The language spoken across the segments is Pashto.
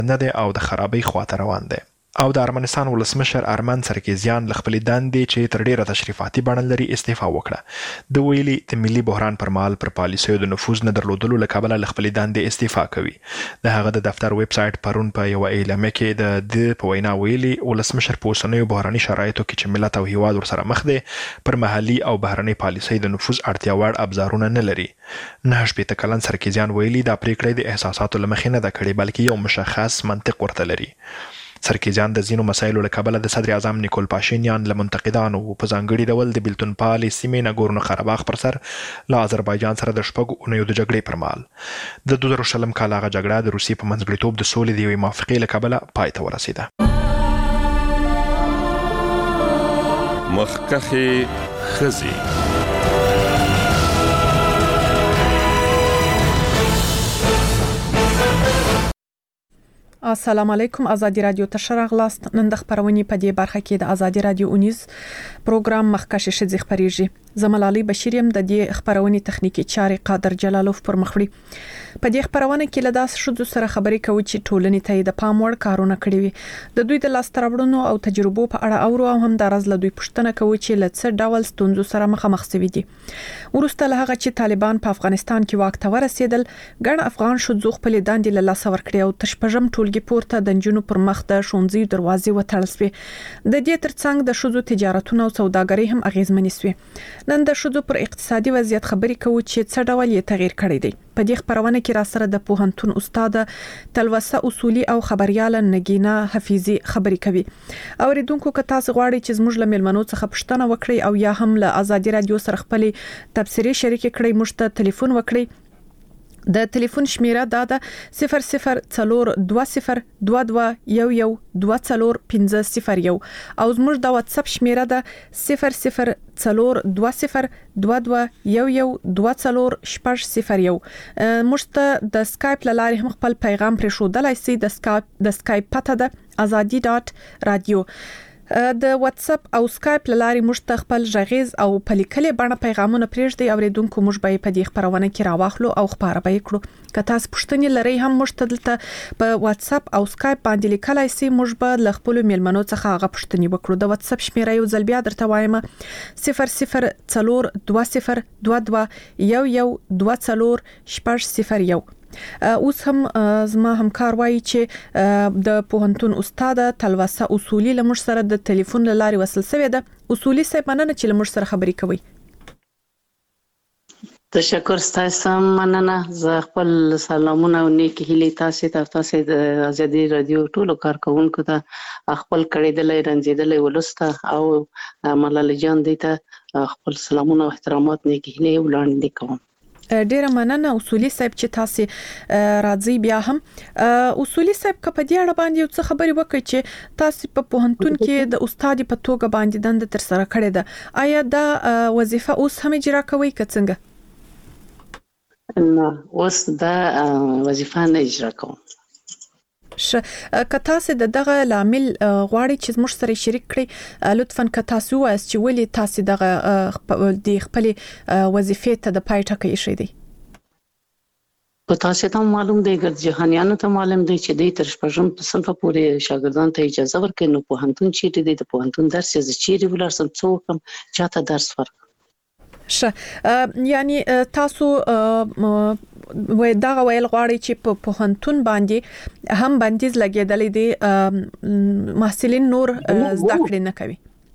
نه دی او د خرابۍ خواته روان دی. او د ارمنستان ولسمشر ارمن سرکیزیان له خپلې دندې چې تر ډیره تشریفاتي بڼه لري استعفا وکړه. د ویلي د ملي بحران پر مهال پر پالیسیو د نفوذ نه درلودلو له کبله له خپلې دندې استعفا کوي. د هغه د دفتر ویب سایټ پرون په یوه اعلامیه کې د په وینا ویلي ولسمشر په اوسنیو بحراني شرایطو کې چې ملت او هیواد ورسره مخ دی پر محلي او بهرنۍ پالیسۍ د نفوذ اړتیا وړ ابزارونه نه لري. 9 کلن سرکیزیان ویلي دا پریکړه د احساساتو له مخې نه ده کړې بلکې یو مشخص منطق ورته لري. سرکیزیان د ځینو مسایلو له کبله د صدر اعظم نیکول پاشینیان له منتقدانو په ځانګړي ډول د بیلتون پالې سیمې ناګورنو قرهباغ پر سر له آذربایجان سره د 6 اونیو د جګړې پر مهال د 2000 کال هغه جګړه د روسیې په منځګړیتوب د سولې د یوې موافقې له کبله پای ته ورسېده. مخکښې ښځې. السلام علیکم. ازادي رادیو ته شراغلاست. نن د خبرونې په دې برخه کې د ازادي رادیو اونیز پروګرام مخکښې ښځې خبريږي. زملالي بشیریم د دې خبرونې تخنیکی چارې قادر جلالوف پر مخ وړي. په دې خبرونه کې له داس شذو سره خبرې کوي چې ټولنې ته د پام وړ کارونه کړی وي. د دوی د لاستراوړنو او تجربو په اړه اورو او هم د راز له دوی پوښتنه کوي چې له څه ډول ستونزو سره مخامخ شوي دي. ورسته له هغه چې طالبان په افغانستان کې واک ته ورسېدل، ګڼ افغان شذو خپل داندې له لاس ورکړي او تشپژم ټولګي پورته د جنونو پر مخ د ښوونځي دروازې وتړل شوې. د دې ترڅنګ د شذو تجارتونه او سوداګري هم اغیزمنې شوې. نن د شذو پر اقتصادي وضعیت خبرې کوي چې څه ډول یې تغییر کړی دی. په دې خبرونه کې را سره د پوهنتون استاد تلوسه اصولي او خبريال نگینا حفیظي خبرې کوي. اوریدونکو که تاسو غواړئ چې زموږ له ملمنو څخه پوښتنه وکړئ او یا هم له ازادي رادیو سره خپل تبصرې شریک کړئ، موږ ته ټلیفون وکړئ. د ټلیفون شمیره دا ده 004222112450 او زموږ د واتس اپ شمیره ده 004222112450. موږ ته د سکایپ لارې هم خپل پیغام پرې ښودلای شئ. د سکایپ پته ده azadi.radio. د واتس اپ او سکایپ لارې موږ ته خپل ژغیز او پلیکلې باندې پیغامونه پرېږدي. اوریدونکو موږ به په دې خبرونه کې راوخلو او خبره به کړو. که تاسو پوښتنې لرئ هم موږ ته دلته په واتس اپ او سکایپ باندې لیکلای شئ. موږ به ل خپل میلمنو څخه هغه پوښتنې وکړو. د واتس اپ شمیره یو ځل بیا درته وایم 004222112450. اوس هم زما همکار وایي چې د پوهنتون استاد تلوسه اصولي لمر سره د ټلیفون لارې وصل شوی ده. اصولي صاحب مننه چې لمر سره خبرې کوي. تشکر ستاسو مننه. زه خپل سلامونه او نیکی هیلې تاسو د ازادي رادیو ټولو کارکونکو ته خپل کړیدلې رنځیدلې ولسته او ملال جان دې ته خپل سلامونه او احترامات نیکی هیلې وړاندې کوم. ډیره مننه اصولي صاحب چې تاسو راځي. بیا هم اصولي صاحب په دې اړه باندې یو څه خبرې وکړي چې تاسو په پوهنتون کې د استاد په توګه باندې دنده تر سره کړې ده. آیا دا وظیفه اوس هم اجرا کوي که څنګه؟ نه، اوس دا وظیفه نه اجرا کوم. که تاسو دغه لامل غواړئ چې موږ سره شریک کړئ، لطفاً که تاسو وایي چې ولې تاسو دغه د خپل وظیفې ته د پای ټکی شې دي. په تاسو ته معلوم دی، ګرد جهانیانو ته معلوم دی چې د تر شپږم صنف پورې شاګردان ته اجازه ورکړي. نو پوهنتون چیرې دی؟ د پوهنتون درس یې چیرې ولرسم، څو کوم چاته درس ورکړم. یعنی تاسو وای دا ویل غواړي چې په پوهنتون باندې هم بندیز لګیدلې دي، محصلین نور زده کړې نه کوي.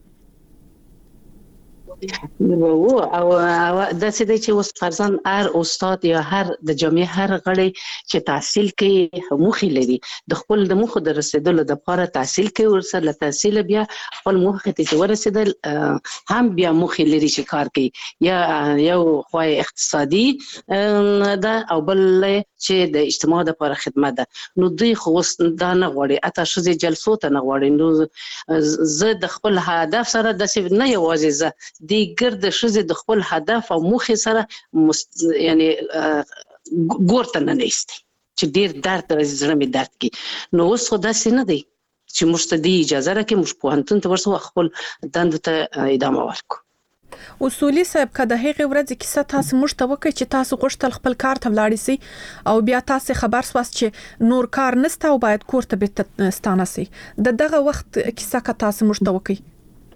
او دا څه دی چې اوس فرضاً هر استاد یا هر د جامعه هر غړي چې تحصیل کوي موخې لري، د خپل د موخو د رسیدلو لپاره تحصیل کوي، ورسره تحصیل بیا خپل موخې ته ورسیدل هم بیا موخې لري چې کار کوي. یا یو خو اقتصادي دا او بل چې د اجتماع لپاره خدمت ده. نو دوی خو دا نه غواړي، اته شوزي جلسو ته نه غواړي. نو زه د خپل هدف سره د نه یوازې زه دی ګرد شوزي د خپل هدف او موخې سره یعنی ګورته نه نيستي چې ډیر درد زړه می درد کی. نو اوس خو داسې نه دی چې موږ ته دی اجازه راکې موږ پوهنتون ته ورسو خپل دند ته ادامه ورکو. اصولي صاحب کده هغه ورځ کیسه تاسو موږ ته وکړي چې تاسو غوښتل خپل کار ته ولاړ سي او بیا تاسو خبر سواس چې نور کار نسته او باید کور ته به ستانه سي دغه وخت کیسه کا تاسو موږ ته وکړي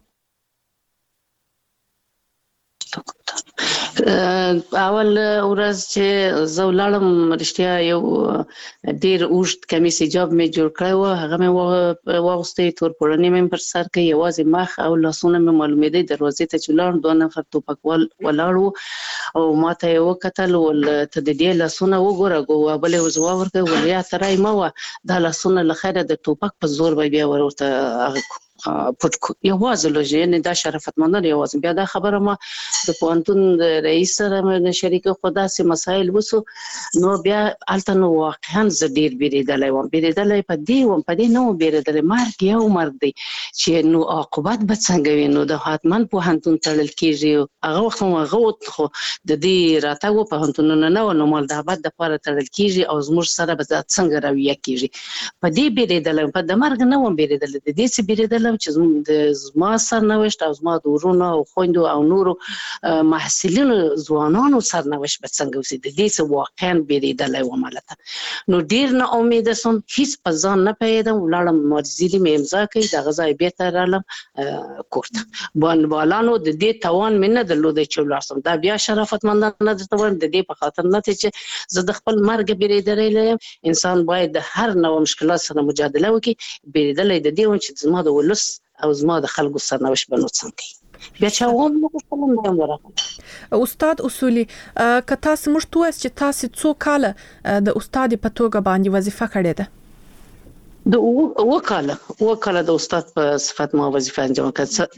اول ورځ چې زه ولاړم رښتیا یو ډیر اوږد کمیس حجاب مې جوړ کړی و هغه مې واغوستی تور پوړنی مې پر سر کې یوازې مخ او لاسونه مې معلومېدی دروازې ته چې ولاړم 2 نفر ټوپکوال ولاړ وو او ما ته یې وکتل ول ته د دې لاسونه وګوره بلې ورځ ورکړه ول یا ترای ما و دا لاسونه له خیره د ټوپک په زور به بیا ورته پټ یوازې لږه نه دا شرافتمندانه یوازې بیا دا خبره ما د پوهنتون د رئیس سره مې شریکه خدا سي مسایل وسو نو بیا الته نو واقعا زه ډیر بیریدلې په دې نو بیریدلې مرګ یو مرګ دی چې نو عاقبت به څنګه وي نو د حتمان پوهنتون تړل کیږي هغه وخت هغه خو د دې راتګ په پوهنتونونو نه مال د ابد لپاره تړل کیږي او زموږ سره به څنګه رویه کیږي په دې بیریدلې په د مرګ نه بیریدلې د دې څه بیریدلې چې د زما سرنوشت او زما د ورونو او خويندو او نورو محصلینو ځوانانو سرنوشت به څنګه وي د دې څه واقعا بیریدلې و مالته نو ډیر نه امید سم هیڅ په ځان نه پیدم ولاړم مرزيلي مې امضا کړې دغه ځای به تر رالم کوټه بانوالانو د دې توان مې نه درلود چې ولاړم دا بیا شرافتمندانه درته وایم د دې په خاطر نه چې زه د خپل مرګ بیریدلې انسان باید د هر نوع مشکلات سره مجادله وکړي بیریدلې د دې چې زما د ولس او زما د خلکو سرنوشت بنو څنګه بیا چې ووم نو کوم ورغله استاد اصولي که تاسو موږ ته چې تاسو څو کال د استاد په توګه باندې وظیفه کړې ده د وکاله د استاد په صفت ما وظیفه انجام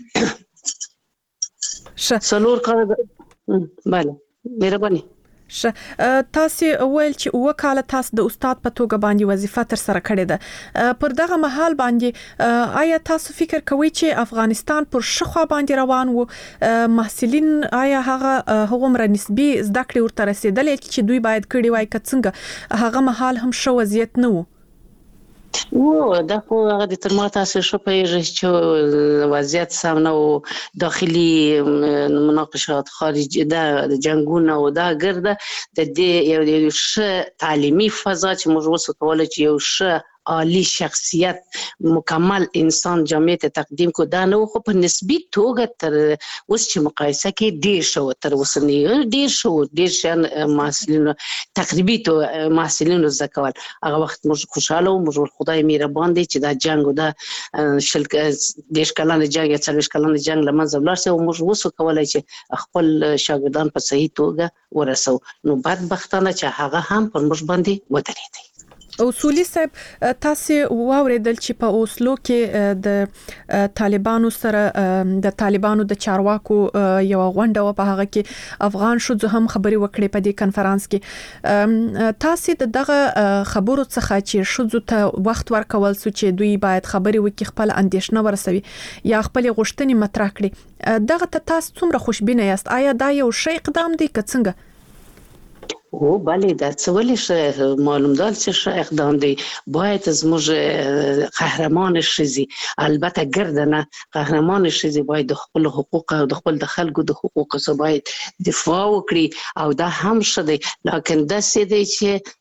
کړه څلور کال بله مهرباني تاسو ویل چې وکاله تاسو د استاد په توګه باندې وظیفه تر سره کړې ده پر دغه مهال باندې آیا تاسو فکر کوئ چې افغانستان پر شخوا باندې روان وو محصلین آیا هغه مر نسبی زده کړې ورته رسیدلې چې دوی باید کړي وای کڅنګ هغه مهال هم شو وضعیت نه وو دا خو هغه د تر ما تاسو شو پیږي چې وضعیت سم نه او داخلي مناقشات خارجي د جنگونه او دا ګرځه د دې یو ښه تعلیمي فضا چې موږ وسو کولای چې یو ښه عالی شخصیت مکمل انسان جامعه ته تقدیم کو دا نو خو په نسبی توګه تر اوس چې مقایسه کې ډیر شو تر اوسنی ډیر شان محصلینو تقریبي تو محصلینو زکوال هغه وخت موږ خوشاله او موږ خدای مهربان دی چې دا جنگ او دا دیش کلان جنگ یا 40 کلان جنگ لمنځه ولاړ سي او موږ وسو کولای چې خپل شاګردان په صحیح توګه ورسو نو بدبختانه چې هغه هم پر موږ باندې ودرېدي اصولي صاحب تاسو واوریدل چې په اوسلو کې د طالبانو سره د طالبانو د چارواکو یو غونډه و په هغه کې افغان شوزو هم خبري وکړي په دې کانفرنس کې تاسو دغه خبرو څخه چې شوزو ته وخت ورکول سو چې دوی باید خبري وکړي خپل اندیشنه ورسوي یا خپل غوښتنې مطرح کړي دغه تاسو څومره خوشبینه یاست آیا دا یو شی اقدام دی که څنګه او بله دا څه ولې معلوم دال چې اقدام دی باید زموږ قهرمان شزي البته ګردنه قهرمان شزي باید د خپل حقوق او د خپل د خلکو د حقوق څخه باید دفاع وکړي او دا هم شته لکه دا څه دی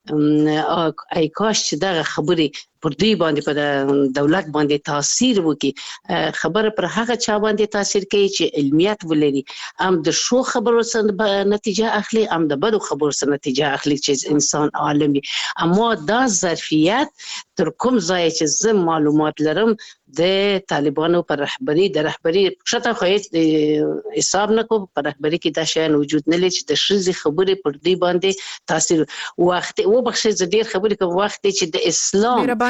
چې ای کاش چې دا خبري پر دوی باندې په دولت باندې تاثیر وکړي خبره پر هغه چا باندې تاثیر کوي چې علمیت ولري هم د شو خبرو سره نتیجه اخلي هم د بدو خبرو سره نتیجه اخلي چې انسان عالمي اما دا ظرفیت تر کوم ځای چې زه معلومات لرم د طالبانو پر رهبری شته خو حساب نه کو پر رهبری کې دا شی وجود نه لري چې د شذ خبرې پر دوی باندې تاثیر وخت او بخښه ز ډیر خبرې کوم وخت چې د اسلام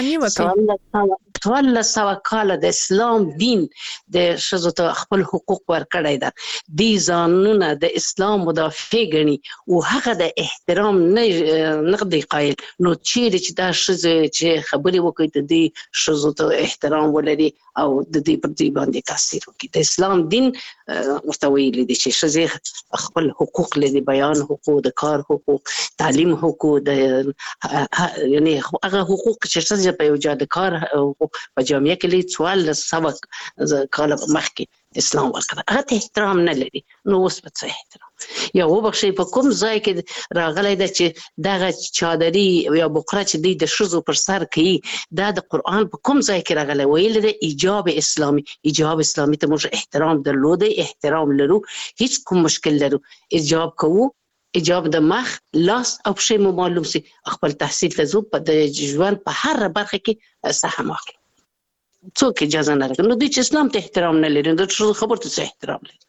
ټول سوا کال د اسلام دین د شذو ته خپل حقوق ورکړی دا دي ځانونه د اسلام مدافع غني او هغه د احترام نه دی قایل نو چې دا شذ چې خبرې وکړي د دې شذو ته احترام ولري او د دې پر دې باندې تاثیر وکړي د اسلام دین ورته ویلي دي چې شذ خپل حقوق لري بیان حقوق د کار حقوق تعلیم حقوق د یعنی هغه حقوق چې شذ په یو ځای د کار په جامعه کې لري 14 سبق کال مخکې اسلام ورکړه، هغه ته احترام نه لري. نو اوس په څه احترام یا وبخښي په کوم ځای کې راغلی ده چې دغه چادري یا بقره چې دوی د ښځو پر سر کوي دا د قرآن په کوم ځای کې راغلی؟ ویل دی ایجاب اسلامي. ایجاب اسلامي ته موږ احترام درلودی، احترام لرو، هیڅ کوم مشکل لرو. ایجاب کوو، ایجاب د مخ، لاس او پښې مو معلوم سي، خپل تحصیل ته ځو، په د ژوند په هر برخه کې سهم اخلو، څوک اجازه نه لري. نو دوی چې اسلام ته احترام نه لري، د ښځو خبرو ته څه احترام لري؟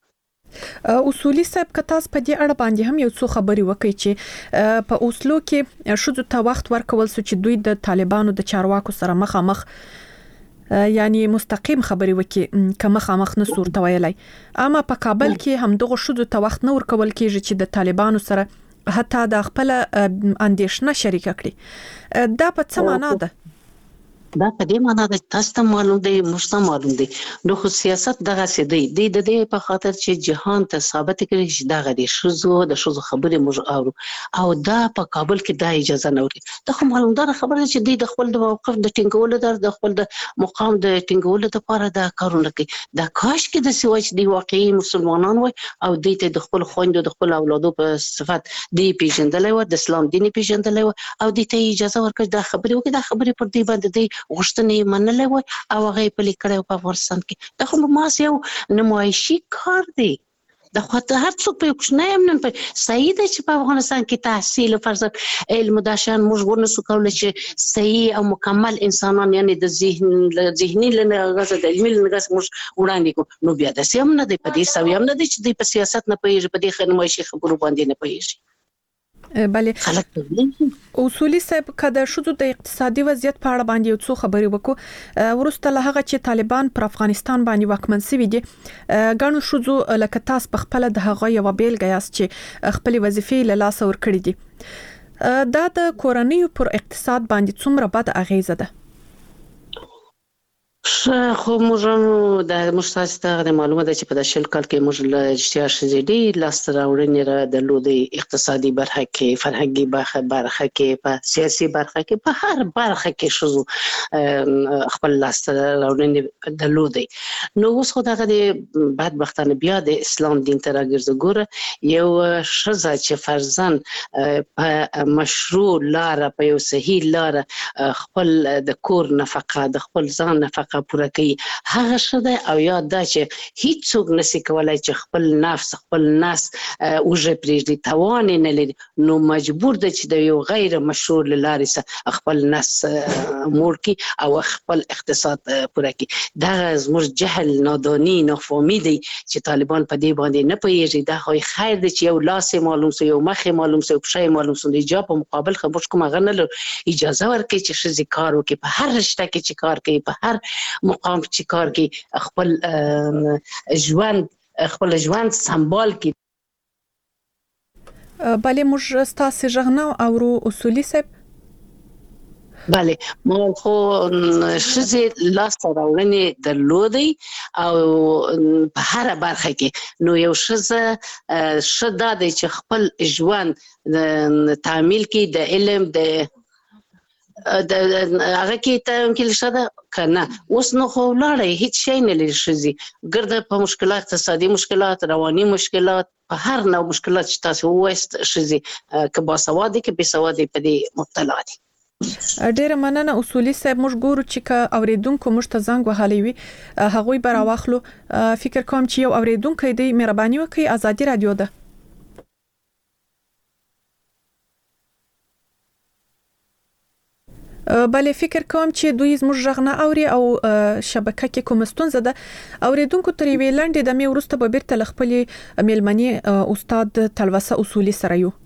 اصولي صاحب که تاسو په دې اړه باندې هم یو څو خبرې وکړئ چې په اوسلو کې ښځو ته وخت ورکول سو چې دوی د طالبانو د چارواکو سره مخامخ یعنی مستقیم خبرې وکړي که مخامخ نه صورت ویلای، اما په کابل کې هم دغه ښځو ته وخت نه ورکول کېږي چې د طالبانو سره حتی د خپل اندیشنه شریک کړي. دا په څه معنا ده؟ دا په دې معنا ده تاسو ته معلوم دی، موږ ته معلوم دی. نو خو سیاست دغه څه دی د دې په خاطر چې جهان ته ثابت کړي چې دغه د ښځو خبرې موږ اورو، او دا په کابل کې دا اجازه نه ورکړي. دا خو معلومدار خبره ده چې دوی د خپل د موقف د ټینګولو د خپل د مقام د ټینګولو لپاره دا کارونه کوي. دا کاش کې د سوي چې دی واقعي مسلمانان وي او دوی ته د خپل خويندو د خپل اولادو په صفت دی پیژندلای و، د اسلام دین پیژندلای و، او دوی ته اجازه ورکړي دا خبرې وکړي. دا خبرې پر دې باندې دی غوښتنې منلې وای او هغه په لیکړو په افغانستان کې. دا خو ماس یو نمایشي کار دی. دا خو ته هر څوک په کوښنه هم نه صحیح دی چې په افغانستان کې تحصیل او فرض علم داشان موږ ورنسو کولای چې صحیح او مکمل انسانان یعنی د ذهني لنغاز د علمي لنغاز موږ وړاندې کو. نو بیا د سیم نه دی په دې سوي هم نه دی چې د سیاست نه پېژې په دې خنمایشي خبرو باندې نه پېژې. بله اصولي صاحب کده شودو د اقتصادي وضعیت په اړه باندې یو څو خبرې وکړو. ورسته له هغه چې طالبان پر افغانستان باندې واکمن شوي دي، غنو شودو لکه تاسو په خپل د هغه یو بیلګه یاست چې خپل وظیفې له لاس ور کړې دي. دا د کورنۍ پر اقتصاد باندې څومره بد اغیزه ده؟ خو موږ د مستاسته معلومه ده چې په داشل کال کې موږ له اشتیا شزيدي لاست راوړنې را درلودي، اقتصادي برخه کې، فرهنګي برخه کې، په سیاسي برخه کې، په هر برخه کې شزو خپل لاست راوړنې درلودي. نو اوس خو دغه د بدبختانه بیا د اسلام دین ته راګرځي. ګوره یو شزه چې فرزن په مشروع لار، په یو صحیح لار خپل د کور نفقه، د خپل ځان نفقه پوره کوي، هغه شته. او یا دا چې هیڅ څوک نشي کولای چې خپل نفس اوجه پریږدي، توان نه لري، نو مجبور دی چې د یو غیر مشروع لارې سره خپل نفس مور کی او خپل اقتصاد پوره کی. دا زموږ جهل، نادانی، نافهمی دی چې طالبان په دې باندې نه پوهیږي. دا خو خیر دی چې یو لاس معلوم سو، یو مخ معلوم سو، پښې معلوم سو، د جواب په مقابل خبر کوم غنه اجازه ورکړي چې شزي کار وکړي، په هر رشته کې چې کار کوي، په هر مقام چې کار کوي، خپل ژوند سمبال کی. بله موږ ستاسو ژغنه اورو اصولي صاحب. بله مو خو شزي لاس راوړنې درلودي او په هر برخه کې. نو یو شدا دی چې خپل ژوند تعمیل کی د علم د هغه کې ته کې لشده کنه. اوس نو خو لاړې هیڅ شي نه لري. شزي ګرځي په مشکلات، اقتصادي مشکلات، رواني مشکلات، په هر نوع مشکلات چې تاسو وایست شزي که باسوادي که بې سوادي په دې مبتلا دي. ډیره مننه اصولي صاحب. موږ ګورو چې که اوریدونکو موږ ته زنګ وهلی وي هغوی به راواخلو. فکر کوم چې یو اوریدونکو دی، مهرباني وکړئ، ازادي رادیو ده. بله فکر کوم چې دوی زموږ ژغ نه اوري او شبکه کې کوم ستونزه ده. اوریدونکو تر یوې لنډې دمې وروسته به بیرته له خپلې میلمنې استاد تلوسه اصولي سره یو.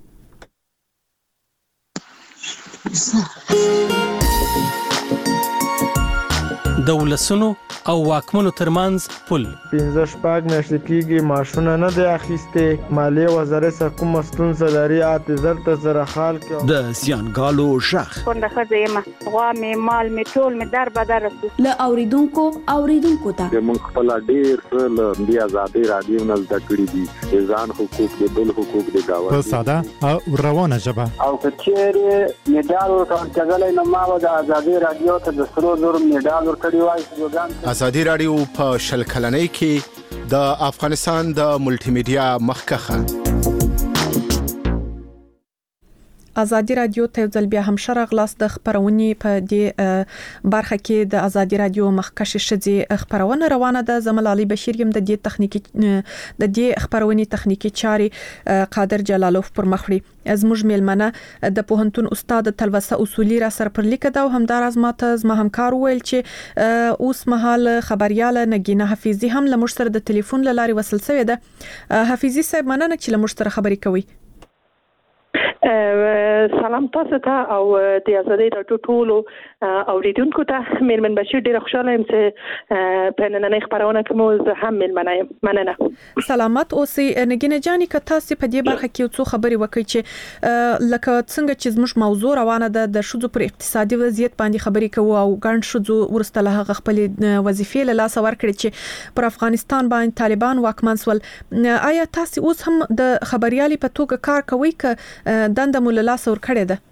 د ولسونو او واکمنو ترمنځ پل 15 میاشتې کېږي ماشونه نه دی اخیسته. مالیه وزارت څخه کوم ستونزه لري اعتذار ته سره حال کې د زیانګالو شخ څنګه خزه غوا می مال می ټول می در بدر ل اوریدونکو ته موږ خپل ډیر له بیا آزادي رادیو نه زده کړی دي، ځان حقوق د بل حقوق د گاوه په ساده او روانه ژبه. او کچېره میډال ورته ځلای نه ما د آزادي رادیو ته د سرو زر میډال ورکړی وای. ازادي رادیو په شل کلنۍ کې د افغانستان د ملټي میډیا مخکخه ازادي رادیو ته ځل بیا هم شرغلاس د خبرونې په دې برخه کې د ازادي رادیو مخکش شدي خبرونه روانه ده. زمل علي بشیر یم د دې تخنیکی د دې خبرونې تخنیکی چاري قادر جلالوف پر مخړي از موږ ملمنه د پوهنتون استاد تلوسه اصولي را سر پر لیکه دا همدار از ماته زما همکار ویل چې اوس مهال خبرياله نګینه حفیظي هم له مشتر د ټلیفون لاري وصل شوی ده. حفیظي صاحب مننه چې له مشتر خبري کوي. سلام تاسو ته او د ازادي رادیو ټولو اوریدونکو ته مېرمن بشیر ډیره خوشاله یم چې په نننۍ خبرونه کې مو زه هم مېلمنه یم. مننه. سلامت اوسئ. نګینه جاني که تاسو په دې برخه کې څو خبري وکړئ چې لکه څنګه چې زموږ موضوع روانه ده د شذو پر اقتصادي وضعیت باندې خبري کوو او ګڼ شذو ورسته له خپل وظیفې له لاس ورکړي چې پر افغانستان باندې طالبان واکمن سول. آیا تاسو اوس هم د خبريالي په توګه کار کوئ ک دنده مول لاس ور کړی ده؟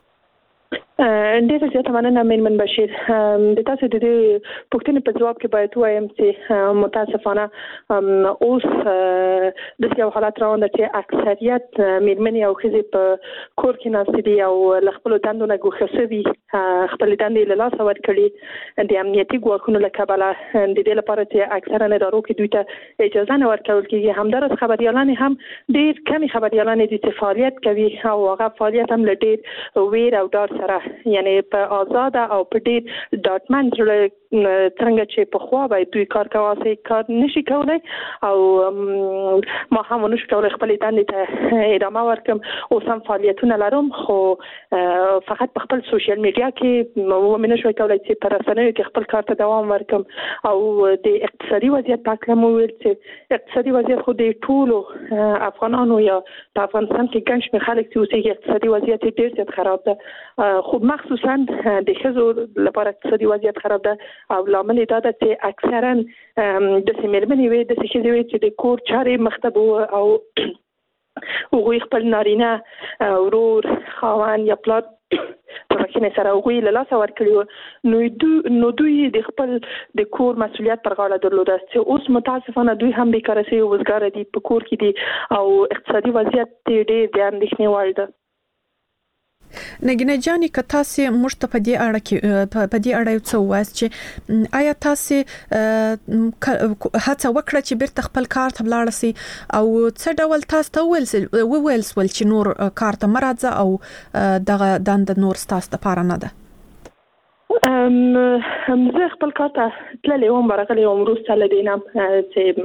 ډیره زیاته مننه مېرمن بشیر. د تاسو د دې پوښتنې په جواب کې باید وایم چې متاسفانه اوس د یو حالت روان ده چې اکثریت مېرمنې او ښځې په کور کې ناستې دي او خپل دندو نه ګوښه شوي، خپل دندې له لاسه ورکړي د امنیتي ګواښونو له کبله د دې لپاره چې اکثره ادارو کې دوی ته اجازه نه ورکول کېږي. همدارس خبريالان هم ډېر کمی خبريالان دي چې فعالیت کوي او هغه فعالیت هم له ډېر ویر او ډار سره یعنی په آزاد او په ډېر ډاټمن څنګه چې په خوا باید دوی کار کوي کار نشي کولای او ما هم نشو کولای خپل دندې ته ادامه ورکم. اوس هم فعالیتونه لرم خو فقط په خپل سوشل میډیا کې مو نشو کولای چې پر رسنیو کې خپل کار ته دوام ورکم. او د اقتصادي وضعیت په اړه مو ویل چې اقتصادي وضعیت خو د ټولو افغانانو یا په افغانستان کې ګڼ شمېر خلک چې اوسېږي اقتصادي وضعیت ډېر زیات خراب ده، خو مخصوصا د ښځو لپاره اقتصادي وضعیت خراب ده او لامل دا ده چې اکثرا د سیمرمنې وي د ښځې وي چې د کور چارې مختبو او هغوی خپل نارینه ورور خاوند یا پلار په مخینه سره هغوی له لاسه ورکړي نو دوی د خپل د کور مسؤلیت پر غاړه درلوده چې اوس متاسفانه دوی هم بیکاره شوي وزګاره دي، په کور کې دي او اقتصادي وضعیت ډېر د اندېښنې وړ ده. نګینه جاني که تاسو موږ ته په دې اړه کې په دې اړه څه وایي چې آیا تاسو هڅه وکړه چې بیرته خپل کار ته ولاړ شئ او څه ډول تاسو ته وویل سول چې نور کار ته مرزه او دغه دند نور تاسو لپاره نه ده؟ زه خپل کار ته تللی وم، ورغلی وم وروسته له دې نه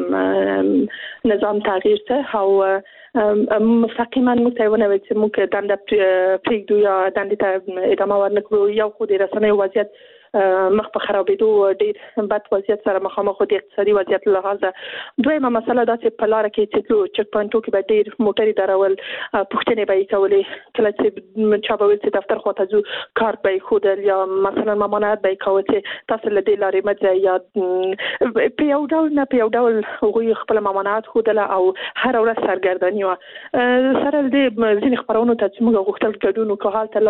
چې نظام تغییر شه او مستقیما موږ ته ونه ویل چې موږ دنده پرېږدو یا دندې ته ادامه ورنکړو. یو خو د رسنیو وضعیت مخ په خرابېدو ډېر بد وضعیت سره مخامخ د اقتصادي وضعیت له لحاظه. دویمه مسله دا چې په لاره کې چې چک پوینټو کې به ډېر موټرې درول، پوښتنې به یې کولې، کله چې چا به ویل چې دفتر خواته ځو کارت به یې ښودل یا مثلا ممانعت به یې کوه چې تاسو له دې لارې مه ځئ یا په یو ډول نه په یو ډول هغوی خپله ممانعت ښودله او هره ورځ سرګرداني وه. سره د ځینې خپرونو ته چې موږ غوښتل ګډون وکړو هلته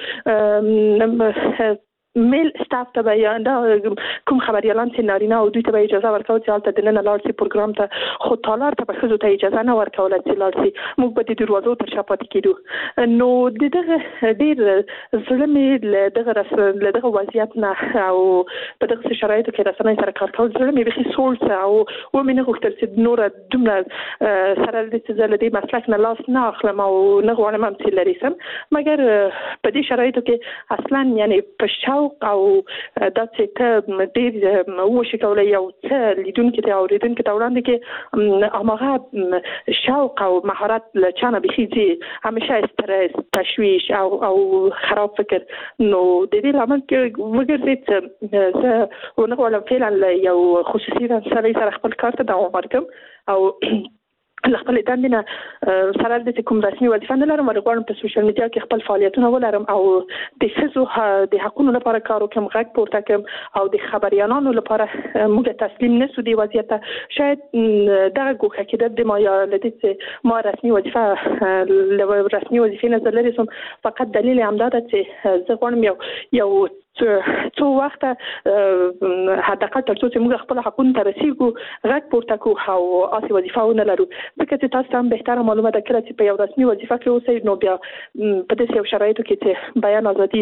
لاړ شو میل سټاف ته به یا کوم خبريالان چې نارینه او دوی ته به اجازه ورکول چې هلته دننه لاړ شي پروګرام ته، خو تالار ته به ښځو ته اجازه نه ورکوله چې لاړ شي، موږ به د دروازو تر شا پاتې کېدو. نو د دغه ډېر زړه مې له دغه وضعیت نه او په دغسې شرایطو کې رسنۍ سره کار کول زړه مې بیخي سوړ شه او ومې نه غوښتل چې نوره دومره سره له دې چې زه له دې مسلک نه لاس نه اخلم او نه غواړم هم چې لرې شم، مګر په دې شرایطو کې اصلا یعنی په شوق او دا چې ته ډېر وشي کولای یو څه لیدونکي ته اورېدونکي ته وړاندې کې هماغه شوق او مهارت له چا نه بیخي ځي، همیشه استرس، تشویش او خراب فکر. نو د دې لامل کې وګرځېد چې زه ونه غواړم فعلا له یو خصوصي رسنۍ سره خپل کار ته دوام ورکړم او له خپل دندې نه سره د کوم رسمي وظیفه نه لرم، غواړم په سوشل میډیا کې خپل فعالیتونه ولرم او د ښځو د حقونو لپاره کار وکړم، غږ پورته کړم او د خبریالانو لپاره موږ تسلیم نشو دې وضعیت ته. شاید دغه ګوښه کېدل د ما یا له دې چې ما رسمي وظیفې نه زه لرې شم، فقط دلیل همدا ده چې زه غواړم یو څو وخت حداقل تر څو چې موږ خپل حقوقو ته رسیدو غږ پورته کوو او اصلي وظیفه ونه لرو ځکه چې تاسو هم بهتره معلومه ده کله چې په یو رسمي وظیفه کې اوسئ نو بیا په داسې یو شرایطو کې چې بیان ازادي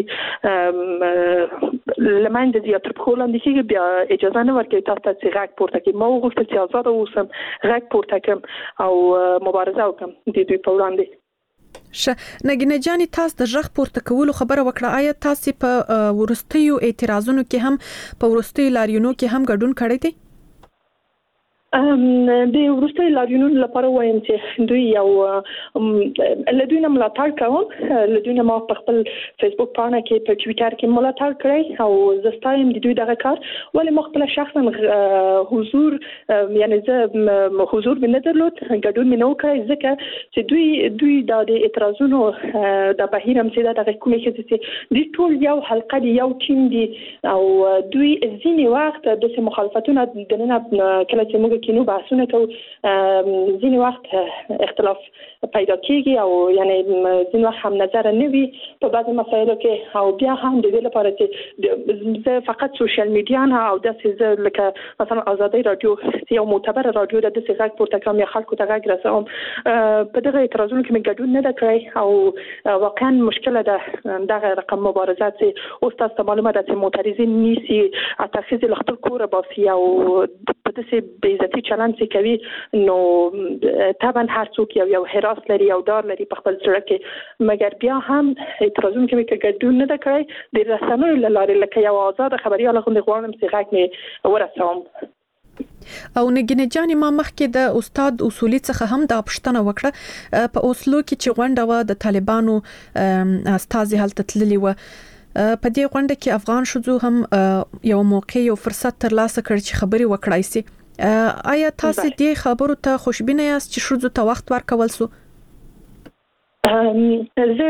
لمنځه ځي تر پښو لاندې کېږي بیا اجازه نه ورکوي تاسو ته چې غږ پورته کړئ ما وغوښتل چې آزاده اوسم غږ پورته کړم او مبارزه وکړم د دوی په وړاندې. نګینه جاني تاسو د ژغ پورته کولو خبره وکړه آیا تاسو په ورستیو اعتراضونو کې هم په ورستیو لاریونو کې هم ګډون کړی دی؟ د ورستي لاریونونو لپاره وایم چې دوی یو لدوینه ملاتړ کوم لدوینه ما په خپل فیسبوک پاڼه کې په ټوئیټر کې ملاتړ کړی او زستایم د دوی دغه کار ولې مخبل شخصا حضور یعنی زه حضور نه درلود ګډون نه وکړی ځکه چې دوی د اعتراضونو د بهیرم چې دغه کومې چې د ټول یو حلقه دی یو ټیم دی او دوی ځینې وخت د مخالفتونو دنه کله چې موږ کینو بحثونه کوو ځینې وخت اختلاف پیدا کیږي او یعنی ځینې وخت هم نظر نه وي په بعضي مسایلو کې او بیا هم د دې لپاره چې زه فقط سوشل میډیا نه او داسې زه لکه مثلا آزادي رادیو یو معتبر رادیو د داسې غږ پورته کوم یا خلکو ته غږ رسوم په دغه اعتراضونو کې مې ګډون نه ده کړی او واقعا مشکله ده دغه رقم مبارزه چې اوس تاسو ته معلومه ده چې معترضین نیسي اتخذ خپل کور باسي او په داسې بېعزتي چلند چې کوي نو طبعا هر څوک یو حراس لري او دار لري په خپل سره کې مګر بیا هم اعتراضونه کوي چې ګډون نه ده کړی د رسنیو له لارې لکه یو آزاد خبريال غوندې غواړم چې غږ مې ورسوم. او نګینه جاني ما مخکې د استاد اصولي څخه هم د پښتنه وکړه په اوسلو کې چې غونډه و د طالبانو استازي هلته تللی و په دې غونډه کې افغان شوزو هم یو موقع یو فرصت ترلاسه کړ چې خبري وکړای شي آیا تاسو دې خبرو ته خوشبینه یاست چې شوزو ته وخت ورکول سو؟ زه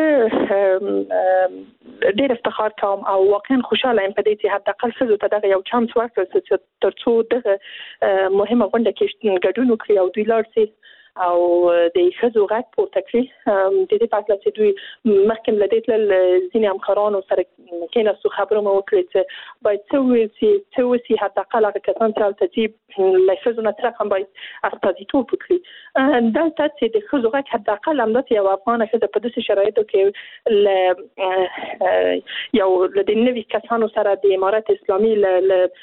ډېر افتخار کوم او واقعا خوشاله یم په دې چې حداقل څه ته دغه یو چانس ورکړل چې ترڅو دغه مهمه غونډه کې ګډون وکړي او دوی لاړ شي او د ښځو غږ پورته کړي د دې په اړه چې دوی مخکې له دې تل ځینې همکارانو سره کېناستو خبرونه وکړي چې باید څه وسي حداقل هغه کسان چې هلته ځي له ښځو نه څخه هم باید استازیتوب وکړي دلته چې د ښځو غږ حداقل همداسې یو افغانه ښځه په داسې شرایطو کې یو له د نوي کسانو سره د امارت اسلامي له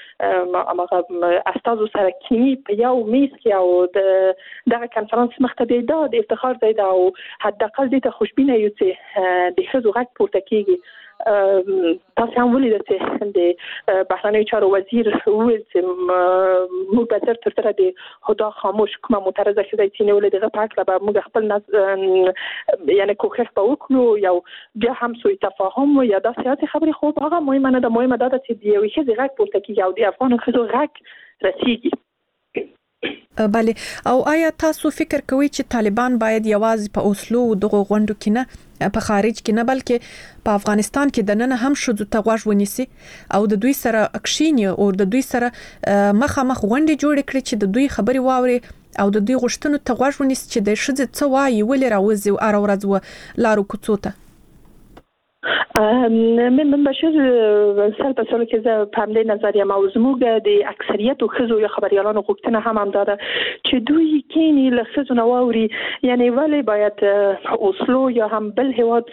استازو سره کینی په یو میز کې او دغه کنفرانس مخته دی دا د افتخار ځای ده او حداقل دې ته خوشبینه یو چې د ښځو غږ پورته کیږي. تاسو هم ولیدل چې د بهرنیو چارو وزیر وویل چې موږ به تر سره د هدا خاموش کومه معترضه ښځه چې نیولې دغه په اړه به موږ خپل یعنی کوښښ به وکړو یو بیا هم سوء تفاهم یا داسې خبرې خو هغه مهمه نه ده مهمه ده چې د یوې ښځې غږ پورته کیږي او د افغان ښځو غږ رسیږي. بله او آیا تاسو فکر کوئ چې طالبان باید یوازې په اوسلو دغه غونډو کې نه په خارج کې نه بلکې په افغانستان کې د نن هم شذو ته غوږ ونیسي او د دوی سره اکشینی او د دوی سره مخامخ غونډې جوړ کړي چې د دوی خبري واوري او د دوی غوښتنو ته غوږ ونیسي چې د شذ څه وایي ولې راوځي او ورځ لارو کوڅو ته من بشر سل په سره کې زه په همدې نظریه موضوع د اکثریت خزو یا خبريالانو غوښتنه هم داده چې دوی کینی له خزو نووري یعنی ولی باید اوسلو یا هم بل هواد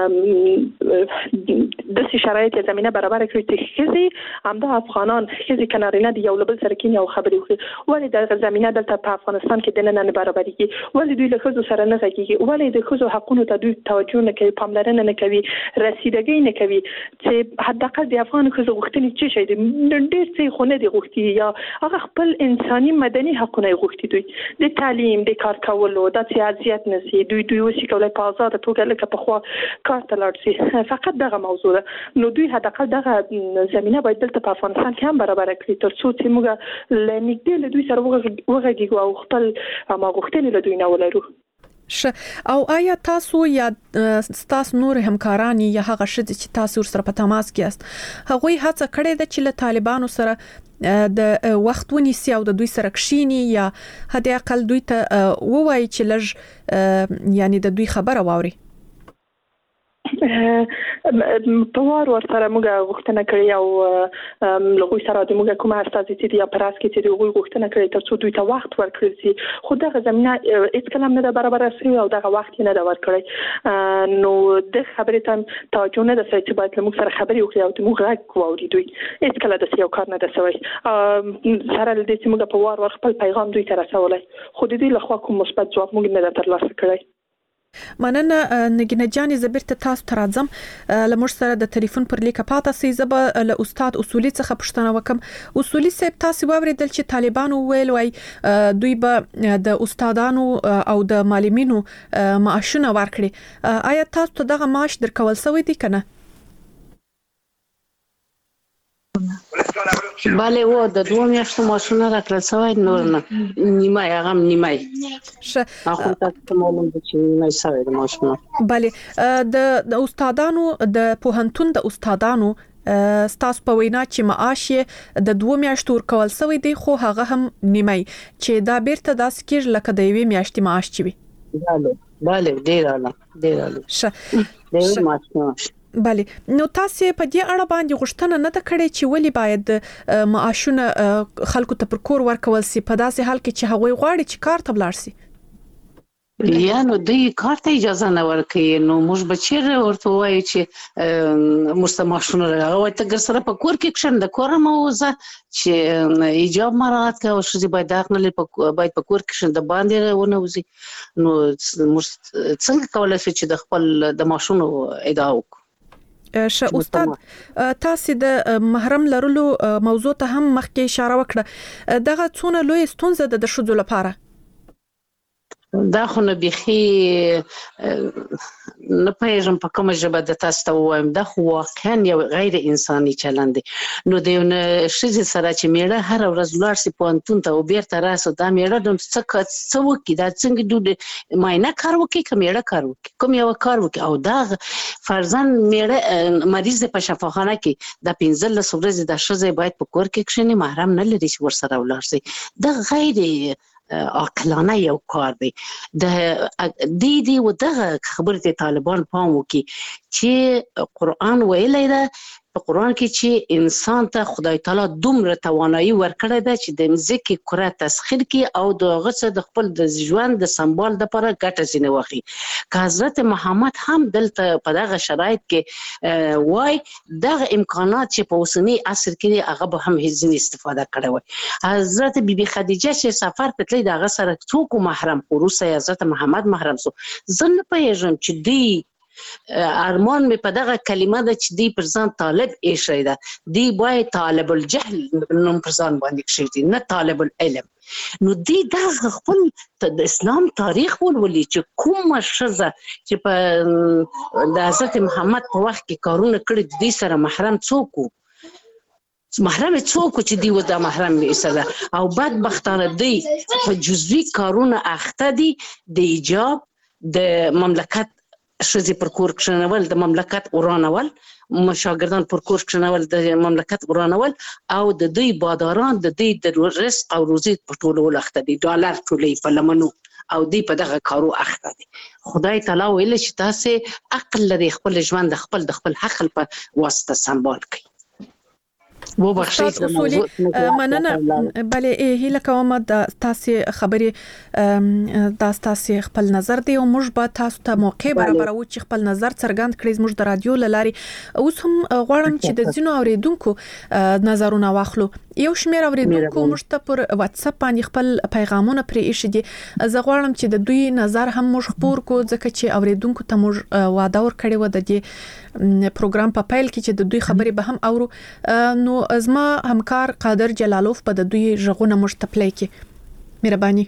د شرایط زمينه برابر کړي چې خزي هم د افغانان خزي کنارینه دی یو لبل سره کینی او خبري وکړي ولی د زمينه دلته په افغانستان کې د نه برابرۍ ولی دوی له خزو سره نه غږیږي ولی د خزو حقوقو ته دوی توجه نه کوي پاملرنه نه کوي رسیدګي نه کوي چې حداقل د افغان خزو غوښتنې څه شي د ډېر څه خونه دي غوښتي یا هغه خپل انساني مدني حقونه غوښتي دوی د تعلیم د کار کولو د سیاست نسی دوی وسی کولای په آزاد توګه لکه په خو کار ته لاړ شي فقط دغه موضوع ده نو دوی حداقل دغه زمينه باید دلته په افغانستان کې هم برابر کړي ترڅو چې موږ لنګدې له دوی سره وغږیږو او خپل غوښتنې له دوی نه ولرو. او آیا تاسو یا تاسو نور همکاران یا هغه شته چې تاسو سره په تماس کې است هغه هڅه کړې ده چې له طالبانو سره د وخت ونیسي او د دوی سره کښینی یا هدا اقل دوی ته ووایي چې لږ یعنی د دوی خبره واوري؟ په وار ورسره موږ غوښتنه کړې او لغوی سره د موږ کومه استازي چې د پراس کې چې د غوښتنه کړې ترڅو دوی ته وخت ورکړل شي خو دغه زمينه هیڅ کلام نه برابر شوی او دغه وخت نه دا ورکړی نو د خبرې ته توجه نه ده چې باید موږ سره خبرې وکړي او موږ غږ واوري دوی هیڅ کله د یو کار نه ده شوی سره د دې چې موږ په وار خپل پیغام دوی ته رسولای خو د دې لخوا کوم مثبت ځواب موږ نه ترلاسه کړی. مننه نګینه جان زبرت تاسو ترازم لمر سره د ټلیفون پر لیک پاته سي زب له استاد اصولي څخه پښتنه وکم اصولي صاحب تاسو ووریدل چې طالبانو ویل وای دوی به د استادانو او د معلمینو معاشونه ورکړي آیا تاسو ته دغه معاش درکول سوی دي کنه؟ بله و د 2 میاشتو معاشونه راکړل شوی نور نه نیمه هغه نیمه اخو تاسو معلوم دي چې نیمه شوی د معاشونه. بله د استادانو د پوهنتون د استادانو ستاسو په وینا چې معاش د 2 میاشتو ورکول شوی دی خو هغه هم نیمه چې دا بیرته داس کېږي لکه د 1 میاشتې معاش چي وي. بله ډیر اعلی بله نو تاسو په دې اړه باندې غوښتنه نه کړې چې ولی باید معاشونه خلکو ته پر کور ورکول سي په داسې حال کې چې هغوی غواړي چې کار ته ولاړ سي یا نو دوی کار ته اجازه نه ورکوي نو موږ به چیرې ورته وایو چې مستماشونه راغوي ته ګر سره په کور کې کښن د کور موزه چې ایجاب مراعات کوي او شې باید داخله باید په کور کې د باندې ونوزي نو څنګه کولای شي چې د خپل د ماشونو ادعا وکړي. استاد تاسو د محرم لرلو موضوع ته هم مخکې اشاره وکړه دغه څونه لوی ستونزه د شذو لپاره دا خو نه بيخي نه پېژم په کومه ژبه د تاسو ته وایم دا خو واقعا یو غیر انساني چلند دی نو د یو شذ سره چې میړه هر ورځ لاړ سي پونتون ته او بیرته راسو دا میړه د څه وکي دا څنګه دوی ماینه کار وکي کومه کار وکي کوم یو کار وکي او دا فرزن میړه مریض په شفاخانه کې د 15 ورځې د شذ باید په کور کې کښنی محرم نه لري چې ور سره ولاړ سي دا غیر عقلانه یو کار دی د دې و دغه خبرته طالبان پام وکي چې قرآن ویلی ده په قرآن کې چې انسان ته خدای تعالی دومره توانایي ورکړی ده چې د مځکې کره تسخیر کې او د غڅه د خپل د ژوند د سمبال د لپاره ګټه ځنه واخلي که حضرت محمد هم دلته په دغه شرایط کې وای دغه امکانات چې په اوسنی عصر کې هغه به هم هیڅ استفاده کړي وای حضرت بیبي خدیجه چې سفر ته تللی دغه سره څوک محرم وروسته حضرت محمد محرم سو زنه پېژم چې دی ارمان می په دغه کلمه د چې دی پر ځان طالب ایښی ده دی باید طالب الجهل نوم پر ځان باندې کښېږدي نه طالب العلم نو دی دغه خپل د اسلام تاریخ ولولي چې کومه ښځه چې په د حضرت محمد په وخت کې کارونه کړي دې سره محرم څوک محرم څوک چې دی و د محرم ایسره او بدبختانه دی په جزوي کارونه اخته دي د ایجاب د مملکت شذې پر کور کښنول د مملکت ورانول شاګردان پر کور کښنول د مملکت ورانول او د دوی باداران د دوی د رزق او روزي په ټولول اخته دي ډالر ټولې په لمنو او دوی په دغه کارو اخته دي خدای تعالی ویل چې تاسو عقل لري خپل ژوند د خپل عقل په واسطه سمبال کړئ و بخښئ مننه بله هیله کوم د تاسو خبرې د تاسو خپل نظر دی او موږ به تاسو ته موقع برابرو چې خپل نظر څرګند کړئ موږ د رادیو لاري اوس هم غواړم چې د ځینو اوریدونکو نظرونه واخلو یو شمېر اوریدونکو موږ ته پر واتس اپ باندې خپل پیغامونه پرې ایښي دي زه غواړم چې د دوی نظر هم موږ خبر کو ځکه چې اوریدونکو ته موږ وعده ورکړې و د دې پروګرام په پیل کې چې د دوی خبرې به هم اورو نو ازما همکار قادر جلالوف په د دوی ژغونه مشتپلای کې مهرباني.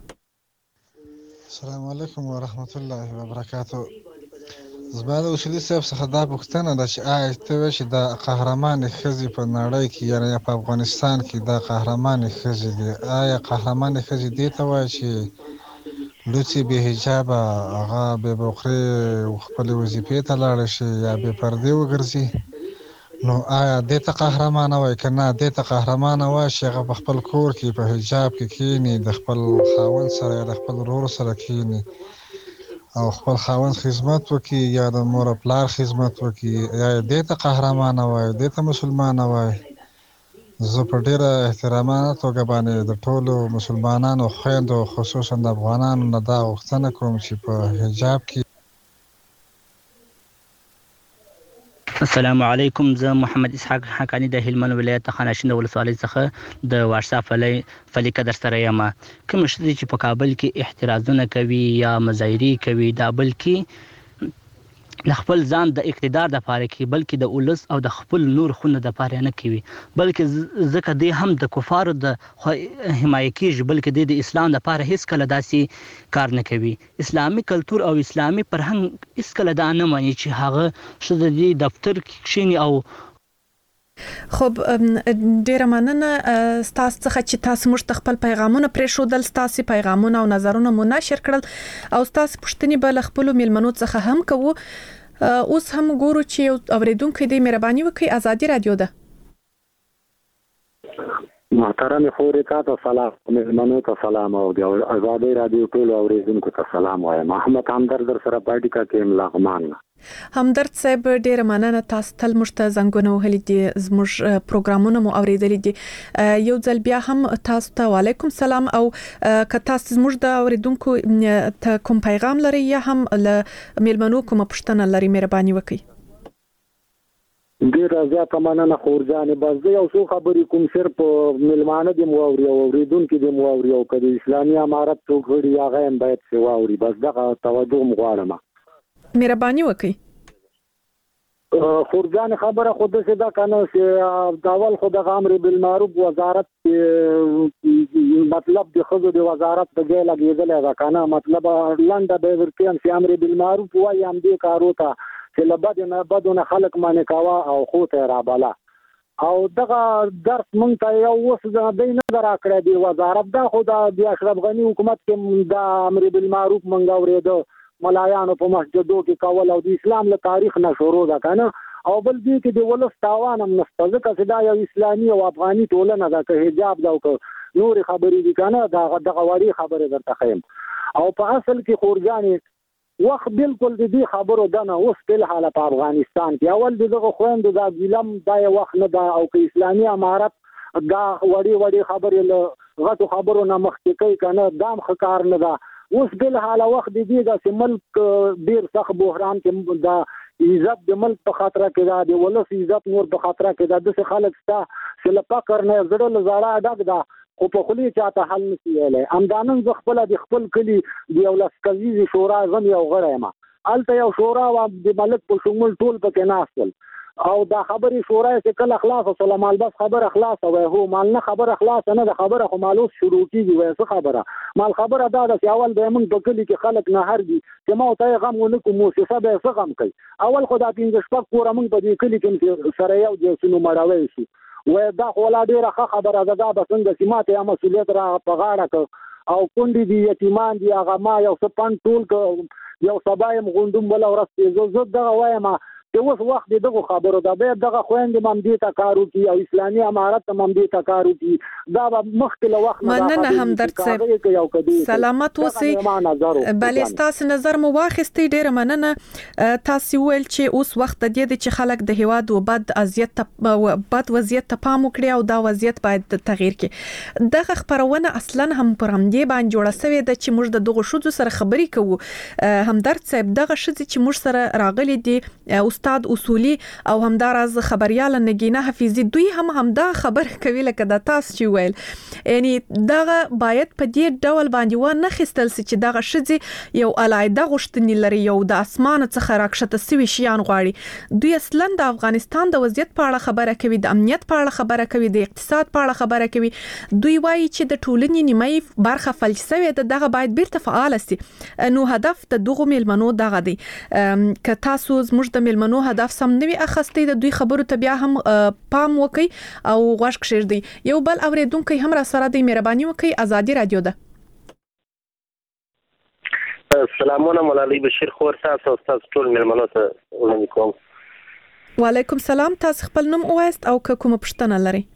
السلام علیکم ورحمت الله وبرکاته. زباله اصولي صاحب څخه دا پوښتنه ده چې آیا ته چې د قهرمان ښځې په نړۍ کې یعنی په افغانستان کې د قهرمان ښځې دي آیا قهرمان ښځې دې ته وایي چې لوڅي به حجاب هغه به بوخري خپل وظیفې ته لاړ شي یا به پردې وګرځي نو آیا دې ته قهرمانه وای کنه دې ته قهرمانه وای چې هغه په خپل کور کې په حجاب کې کینی د خپل خاوند سره د خپل ورور سره کینی او خپل خاوند خدمت وکي یا د مور او پلار خدمت وکي یا دې ته قهرمان وای دې ته مسلمان وای. زه په ډیره احترامانه توګه باندې د ټولو مسلمانانو خویندو خصوصا د افغانانو نه دا غوښتنه کوم چې په حجاب کې. السلام علیکم. زه محمد اسحاق حقانی د هلمند ولایت خانشین ولسوالۍ څخه د واتساپ فلیکه در سره یم. کوم شته چې په کابل کې احترازونه کوي یا مظاهرې کوي دا بلکې د خپل ځان د اقتدار د پاره کې بلکې د اولس او د خپل نور خونه د پاره نه کوي بلکې ځکه دی هم د کفارو د حمایت کیږي بلکې د اسلام د پاره هیڅ کله داسي کار نه کوي. اسلامي کلچر او اسلامي فرهنګ هیڅ کله دا نه مانی چې هغه شته د دفتر کې کښینی او خب ډیره مننه ستاسو څخه چې تاسو موږ خپل پیغامونه پرې شودل ستاسو پیغامونه او نظرونه مو نشر کړل او تاسو پښتني بل خپل میلمنو څخه هم کوو. اوس هم ګورو چې اوریدونکو دې مهرباني وکړي ازادي رادیو ده. محترم خوري ته سلام میلمنو ته سلام او د ازادي رادیو ټول اوریدونکو ته سلام وایم. محمد همدرد سره پاتې کا کې لغمان. همدرد صاحب ډیره مننه تاسو تل مشته زنګونه وهلي دي زموږ پروګرامونه مو اوریدلي دي. یو ځل بیا هم تاسو ته وعلیکم سلام او که تاسو زموږ د اوریدونکو ته کوم پیغام لري یا هم له میلمنو کوم پوښتنه لري مهرباني وکړئ. ډیر زیاته مننه خورجانې بس زه یو څو خبرې کوم صرف میلمانه دې مو اوري او اوریدونکو دې مو اوري او کله اسلامي امارت څوک غړي هغه هم باید څه واوري بس دغه توجه مو غواړم. مهرباني وکړئ. خورجان خبره خود څه دا کنه چې د اول خو د امر بالمعروف وزارت مطلب د خزو د وزارت د ځای لګیدل دا کنه مطلب لنډه به ورته چې امر بالمعروف وایي هم دې کارو ته چې لبدنه بدونه خلق باندې کاوه او خو ته را بالا او دغه درس مونږ ته یو وس د نه راکړه دی وزارت دا خو د اشرف غنی حکومت کې د امر بالمعروف مونږ اورېدو ملایانو په مسجدو کې کول او د اسلام له تاریخ نه شروع ده کنه او بل دې کې د ولس تاوان هم نشته ځکه چې دا یو اسلامي او افغاني ټولنه ده که حجاب دا او نور خبرې دي کنه دا دغه وړي خبره درته خیم او په اصل کې خورجانې وخت بالکل د دې خبرو دنه اوس په حاله په افغانستان کې اول دغه خويند د ګلم دا وخت نه دا او که اسلامي امارت دا وړي خبرې له غټو خبرو نه مخکې کوي کنه دام خکار نه دا اوس بل حاله وخت دی چې ملک ډیر سخت بحران کې دا عزت د ملک په خطر کې دا د ولس عزت نور په خطر کې دا د خلک ستا چې له فقر نه زړه لزړه ډک دا خو په خلی چاته حل نشي ویلای. امدانن ز خپل د خپل کلی د یو لسکویزي شورا غم یو غړی ما الته یو شورا و د ملک په شمول ټول پکې ناستل او دا خبري شورا چې کله خلاص وسله مال بس خبر اخلاص او هو مال نه خبر اخلاص نه د خبره خو مالوس شروع کیږي وای څه خبره مال خبره دا چې اول به موږ په کلی کې خلک نه هرګي چې ما ته غم ونکو موسسه به څه غم کوي اول خو دا 15 شپږ پورا موږ په دې کلی کې سره یو د سونو مړاوي شي و دا ولا ډیره خبره ده دا به څنګه چې ماته یا مسولیت را په غاړه او کونډې دي یتیمان دي هغه ما یو څه پن ټول یو سبایم غوندم بل ورسته زه دغه وایم چې اوس وخت دغه خبرو ده به دغه خويند ممدي تا کارو کی او اسلامي امارت ممدي تا کارو کی دا مخکله وخت مننه همدرد صاحب سلامت اوسئ. بلې تاسو نظر مو واخیستئ ډیره مننه. تاسو ویل چې اوس وخت د دې چې خلک د هواد او بد وضعیت ته پام وکړي او دا وضعیت باید تغییر کړي. دغه خبرونه اصلا هم پر همدې باندې جوړه شوې ده چې موږ د دغه شذو سره خبرې کوو. همدرد صاحب دغه شذ چې موږ سره راغلي دي استاد اصولي او همدارز خبريال نگینه حفیظی دوی همدا خبر کوي لکه د تاسو چې ویل یعنی دغه باید په دې ډول باندې و نه خستل چې دغه شذ یو علایده غشتنی لري یو د اسمان څخه راکښته سوي شیان غواړي. دوی اصلا د افغانستان د وضعیت په اړه خبره کوي د امنیت په اړه خبره کوي د اقتصاد په اړه خبره کوي. دوی وایي چې د ټولنې نیمه برخه فلسفه دغه باید بیرته فعال شي. نو هدف د دغه ملمنو دغه دی که تاسو زموږ د ملمنو هدف سم نوي اخستې د دوی خبرو ته بیا هم پام وکي او غوښ کشردي. یو بل اوریدونکو هم را سره د مهرباني وکي ازادي رادیو ده. سلامونه مولانا بشیر خور تاسو ټول ملمنو ته وړاندې کوم. وعلیکم سلام. تاسو خپل نوم اوایست او کومه پوښتنه لري؟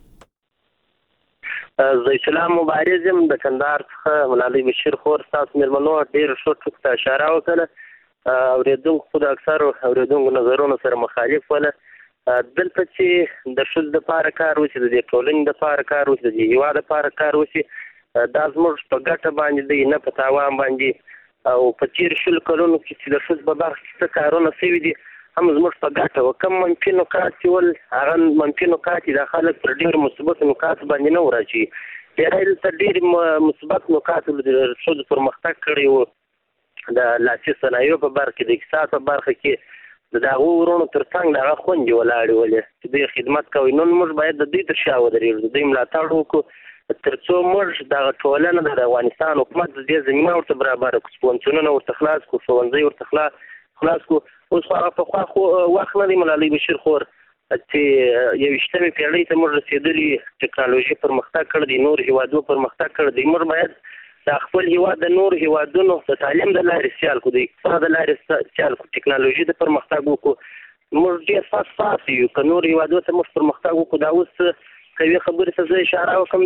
زه اسلام مبارزم د کندهار څخه مولانا بشیر خور تاسو ملمنو ډیر ښه ټکو ته اشاره وکړه اوریدونکو د اکثرو اوریدونکو نظرونو سره مخالف وله. دلته چې د ښځو دپاره کار وشي، د دې ټولنې دپاره کار وشي، د دې هېواد دپاره کار وشي، دا زموږ په ګټه باندې دی، نه په تاوان باندې. او په تېرو 20 کلونو کې چې د ښځو په برخه کې څه کارونه شوي دي هم زموږ په ګټه وه. کوم منفي نکات چې ول هغه منفي نکات چې دا خلک پر ډېرو مثبتو نکاتو باندې نه وراچوي. ډېری دلته ډېرې مثبت نکات د ښځو پرمختګ کړی و، د لاسي صنایعو په برخه کې، د اقتصاد په برخه کې د هغو ورونو تر څنګ د هغه خوندې ولاړې ولې چې دوی خدمت کوي. نن موږ باید د دوی تر شا ودرېږو، د دوی ملاتړ وکړو تر څو موږ دغه ټولنه د افغانستان حکومت د دې زمینه ورته برابره کړو، پوهنتونونه ورته خلاص کړو، ښوونځي ورته خلاص کړو. اوس خو هغه پخوا وخت نه دی ملالۍ بشیر خور چې 21مې پېړۍ ته موږ رسېدلي، ټکنالوژي پرمختګ کړی دی، نور هېوادونو پرمختګ کړی دی. موږ باید د خپل هېواد د نورو هېوادونو د تعلیم د لارې سیال کړو، د اقتصاد د لارې سیال کړو، ټکنالوژي د پرمختګ وکړو. موږ ډېر فاست یو، که نورو هېوادونو ته موږ پرمختګ وکړو. دا اوس کوي خبرې ته زه اشاره وکړم،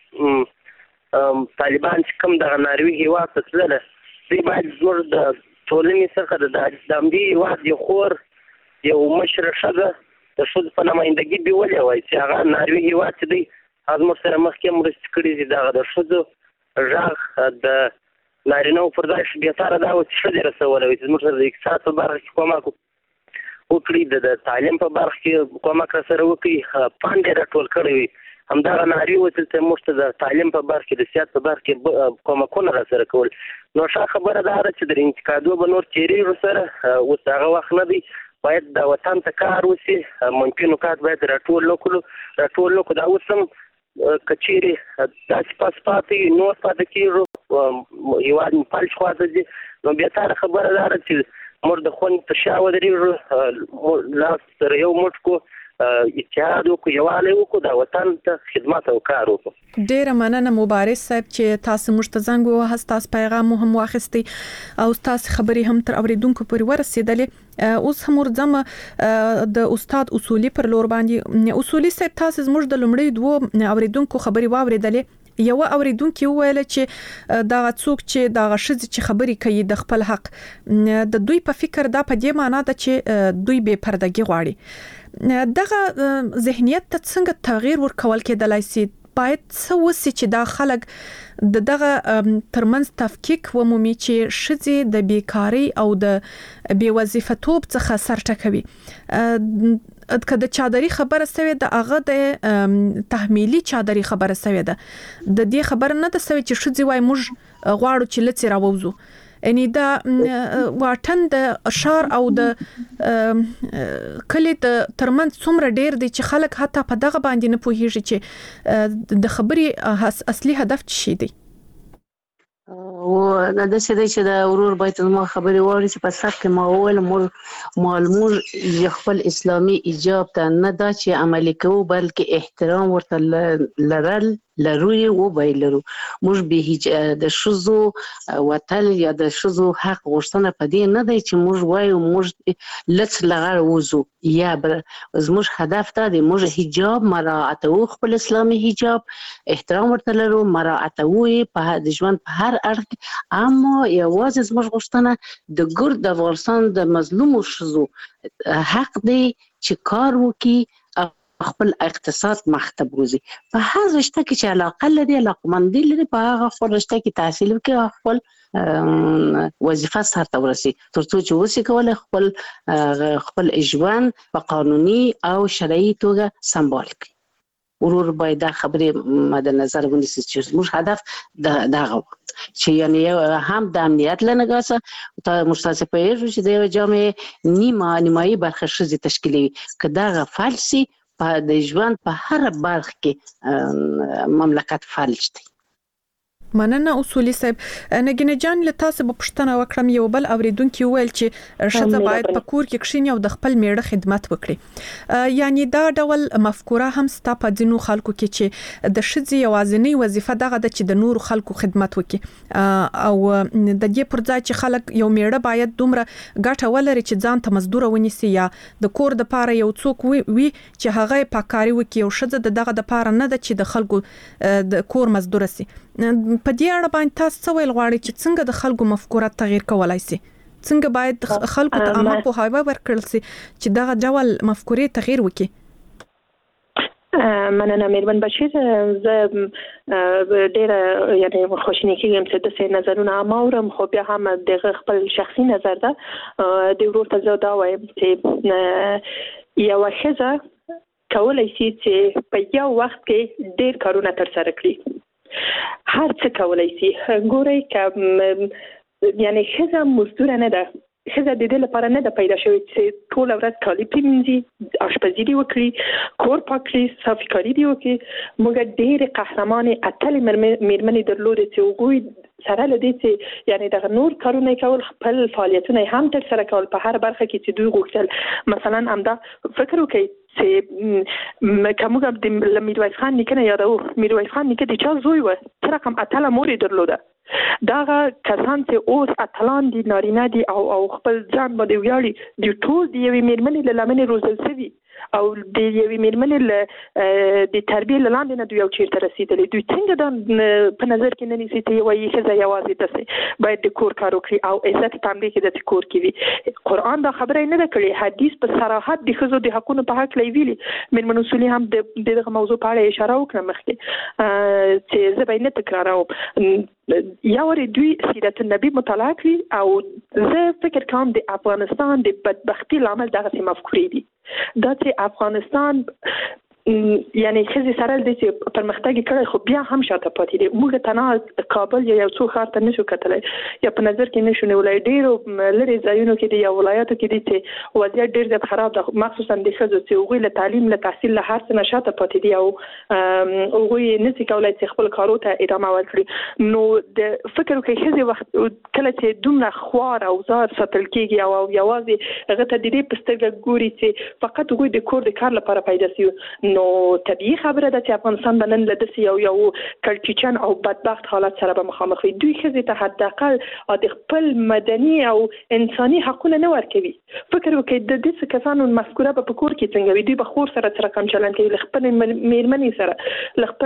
دغه طالبان چې کوم دغه ناروي هېواد ته تلله، دوی باید زموږ د ټولنې څخه د همدې هېواد یو خور، یو مشره ښځه د ښځو په نمایندګي بیولې وای چې هغه ناروي هېواد چې دی هغه زموږ سره مخکې مرستې کړي دي. دغه د ښځو غږ د نارینهو پر ځای بهتره دا و چې ښځې رسولی وي، چې زموږ سره د اقتصاد په برخه کې کومک وکړي، د تعلیم په برخه کې کومک راسره وکړي، پانګې راټول کړی وي. همدغه ناري و چې موږ ته د تعلیم په برخه کې، د صحت په برخه کې کومکونه راسره کول. نو ښه خبره دا ده چې د انتقادو به نور تېرېږو سره، اوس هغه وخت نه دی. باید د وطن ته کار وشي، منفي نکات باید راټول نه کړو. دا اوس هم که چېرې داسې پاتې نور پاتې کېږو، هېواد مو فلج خواته ځي، نو بهتره خبره دا ده چې موږ د خوند تر شا ودرېږو، لاس سره یو موټ کړو، اتحاد وکړو، یووالی وکړو، د وطن ته خدمت او کار وکړو. ډېره مننه مبارز صاحب چې تاسو موږ ته زنګ ووهاست، تاسو پیغام مو هم واخیستی او تاسو خبرې هم تر اوریدونکو پورې ورسېدلې. اوس هم ورځم د استاد اصولي پر لور باندې. اصولي صاحب، تاسو زموږ د لومړي 2 اوریدونکو خبرې واوریدلې. یو اوریدونکو ویل چې دا څوک چې دا شذ چې خبرې کوي د خپل حق، د دوی په فکر دا په دې معنی ده چې دوی بے پردګي غواړي. دغه ذهنیت ته څنګه تغییر ورکول کېدلای شي؟ باید څه وسي چې دا خلک دغه ترمنځ تفکیک ومومي چې ښځې د بیکاری او د بې وظیفتوب څخه سر ټکوي. که د چادري خبره سوي د هغه د تحمیلي چادري خبره سوي ده، د دې خبره نه ده سوي چې ښځې وای موږ غواړو چې لڅ راووزو. یعنی دا واټن د اشار او د کلی د ترمنځ څومره ډیر دی چې خلک حتی په دغه باندې نه پوهیږي چې د خبرې اصلي هدف څه دی. او دا د څه دی چې د ورور باید ما خبرې ووري چې په سر کې ما وویل مالمور خپل اسلامي ایجاب ته نه دا چې عملي کوو، بلکې احترام ورته لروي و بایلرو. موږ به د ښځو وتل یا د ښځو حق غوښتنه په دې نه دی چې موږ وایو موږ لڅ لغړ وځو، یا زموږ هدف دا دی موږ حجاب مراعاتو، خپل اسلامي حجاب احترام ورته لرو، مراعاتو په د ژوند په هر اړخ. اما یوازې زموږ غوښتنه د ګرد د افغانستان د مظلومو ښځو حق دی چې کار وکړي، خپل اقتصاد مخته بوزي، په هر رشته کې چې علاقه لري، علاقمندي لري، په هغه خپل رشته کې تحصیل وکړي، خپل وظیفه سرته ورسي، ترڅو چې وسې کولای خپل ژوند په قانوني او شرعي توګه سمبال کړي. ورور باید دا خبرې مد نظر ونیسي چې زموږ هدف دغه چې یعنی هم د امنیت له نګاسه ته مستاسې پوهېږو چې د یوې جامعې نیمایي برخه ښځې تشکیلوي، که دغه فلج سي په د ژوند په هر برخه کې مملکت فلج دی. مننه اصولي صاحب. نګینه جان، له تاسو په پښتنه وکړم، یو بل اوریدونکو ویل چې ښځه باید په کور کې کښیني او د خپل میړه خدمت وکړي. یعنی دا ډول مفکوره هم ستا په ځینو خلکو کې چې د ښځې یوازینی وظیفه دغه ده چې د نورو خلکو خدمت وکړي، او د دې پر ځای چې خلک یو میړه باید دومره ګټه ولري چې ځان ته مزدور ونیسي، یا د کور د پاره یو څوک وي چې هغه پاکاری وکړي، او ښځه دغه د پاره نه ده چې د خلکو د کور مزدور سي. په دې اړه باندې تاسو څه ویل غواړئ چې څنګه د خلکو مفکوره تغییر کولای شي؟ څنګه باید خلکو ته عامه پوهاوی ورکړل شي چې دغه ډول مفکورې تغیر وکړي؟ مننه میرمن بشیر. زه ډیره یعنی خوشنه کېږم چې د څه نظرونه اورم، خو بیا هم د خپل شخصي نظر ده د ورور ته زه دا وایم چې یو ښځه کولای شي چې په یو وخت کې ډیر کارونه ترسره کړي. هر څه کولای شي. ګورئ که یعنی ښځه مزدور نه ده، ښځه د دې لپاره نه ده پیدا شوې چې ټول ورځ کالي پرېمنځي، آشپزي دې وکړي، کور پاک کړي، صافي کاري دې وکړي. موږ ډېرې قهرمانې اتلې میرمنې درلودې چې هغوی سره له دې چې یعنی دغه نور کارونه کول، خپل فعالیتونه هم ترسره کول په هر برخه کې چې دوی غوښتل. مثلا همدا فکر وکړئ چې که موږ د میرویس خان نیکه نه یادوو، میرویس خان نیکه د چا زوی و؟ څه رقم اتله مور یې درلوده. دغه کسان چې اوس اتلان دي، نارینه دي او خپل ځان باندې ویاړي، دوی ټول د یوې میرمنې له لمنې روزل شوي او د یوې میرمنې د تربیې له لاندې نه دوی یو چیرته رسېدلي. دوی څنګه دا په نظر کې نه نیسي چې یوه ښځه یوازې داسې باید د کور کار وکړي او عزت په همدې کې داسې کور کې وي؟ قرآن دا خبره یې نه ده کړې. حدیث په صراحت د ښځو د حقونو په هکله یې ویلي. میرمن اصولي هم د دغه موضوع په اړه اشاره وکړه مخکې چې زه به یې نه تکراروم. یا ور دوی سیرت النبی مطالعه کړي او زه فکر کوم د افغانستان د بدبختی لامل دغه مفکورې دي. دا چې افغانستان یعنی ښځې سره د چې پرمختګ کړی خو بیا هم شاته پاتې دي. موږ تنها کابل یا یو څو ښار ته نشو کتلی یا په نظر کې نشو نیولی. ډېرو لرې ځایونو کې دي یا ولایاتو کې دي چې وضعیت ډېر زیات خراب ده، مخصوصا د ښځو چې هغوی له تعلیم، له تحصیل، له هر څه نه شاته پاتې دي او هغوی نشي کولی چې خپل کارو ته ادامه ورکړي. نو د فکر وکړئ ښځې وخت کله چې دومره خوار او زار ساتل کېږي او یوازې هغه ته د دې په سترګه ګوري چې فقط هغوی د کور د کار لپاره پیدا شوي، نو طبیعي خبره ده چې افغانستان به نن له داسې یو کړکېچن او بدبخت حالت سره به مخامخ وي. دوی ښځې ته حداقل د خپل مدني او انساني حقونه نه ورکوي. فکر وکړئ د داسې کسانو مفکوره به په کور کې څنګه وي؟ دوی به خور سره څه رقم چلند کوي، له خپلې میرمنې سره، له خپل